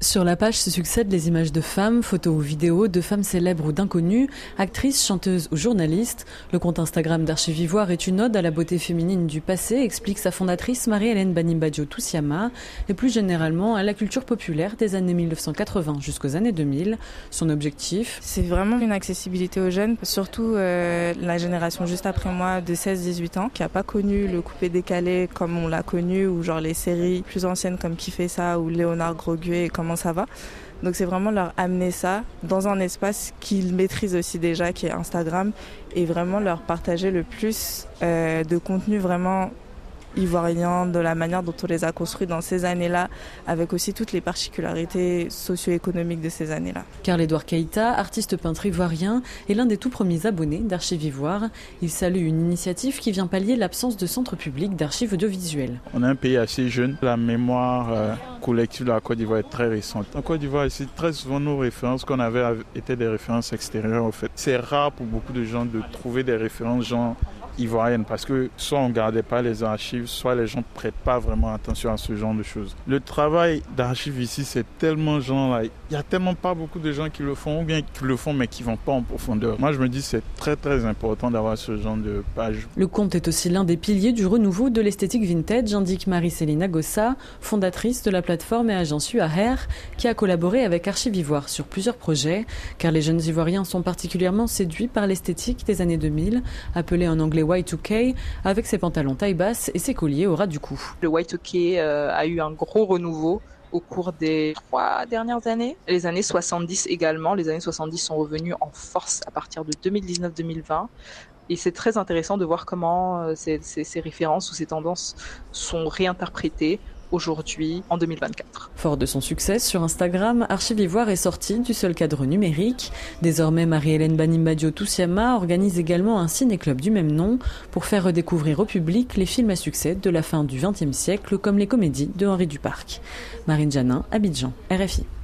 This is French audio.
Sur la page se succèdent les images de femmes, photos ou vidéos de femmes célèbres ou d'inconnues, actrices, chanteuses ou journalistes. Le compte Instagram d'Archivivoire est une ode à la beauté féminine du passé, explique sa fondatrice Marie-Hélène Banimbadio-Toussiama, et plus généralement à la culture populaire des années 1980 jusqu'aux années 2000. Son objectif, c'est vraiment une accessibilité aux jeunes, surtout la génération juste après moi de 16-18 ans, qui n'a pas connu le coupé décalé comme on l'a connu, ou genre les séries plus anciennes comme Qui fait ça, ou Léonard Groguet et Comment ça va. Donc c'est vraiment leur amener ça dans un espace qu'ils maîtrisent aussi déjà, qui est Instagram, et vraiment leur partager le plus de contenu vraiment ivoirien, de la manière dont on les a construits dans ces années-là, avec aussi toutes les particularités socio-économiques de ces années-là. Karl Édouard Keïta, artiste peintre ivoirien, est l'un des tout premiers abonnés d'Archivivoire. Il salue une initiative qui vient pallier l'absence de centre public d'archives audiovisuelles. On est un pays assez jeune, la mémoire collective de la Côte d'Ivoire est très récente. En Côte d'Ivoire, ici, très souvent nos références qu'on avait étaient des références extérieures en fait. C'est rare pour beaucoup de gens de trouver des références genre ivoirienne, parce que soit on ne gardait pas les archives, soit les gens ne prêtent pas vraiment attention à ce genre de choses. Le travail d'archives ici, c'est tellement il y a tellement pas beaucoup de gens qui le font, ou bien qui le font mais qui ne vont pas en profondeur. Moi je me dis que c'est très très important d'avoir ce genre de page. Le compte est aussi l'un des piliers du renouveau de l'esthétique vintage, indique Marie-Céline Agossa, fondatrice de la plateforme et agence UAR, qui a collaboré avec Archivivoire sur plusieurs projets, car les jeunes Ivoiriens sont particulièrement séduits par l'esthétique des années 2000, appelée en anglais Y2K, avec ses pantalons taille basse et ses colliers au ras du cou. Le Y2K a eu un gros renouveau au cours des 3 dernières années. Les années 70 également. Les années 70 sont revenues en force à partir de 2019-2020. Et c'est très intéressant de voir comment ces références ou ces tendances sont réinterprétées aujourd'hui, en 2024. Fort de son succès sur Instagram, Archivivoire est sorti du seul cadre numérique. Désormais, Marie-Hélène Banimbadio-Toussiama organise également un ciné-club du même nom pour faire redécouvrir au public les films à succès de la fin du XXe siècle, comme les comédies de Henri Duparc. Marine Janin, Abidjan, RFI.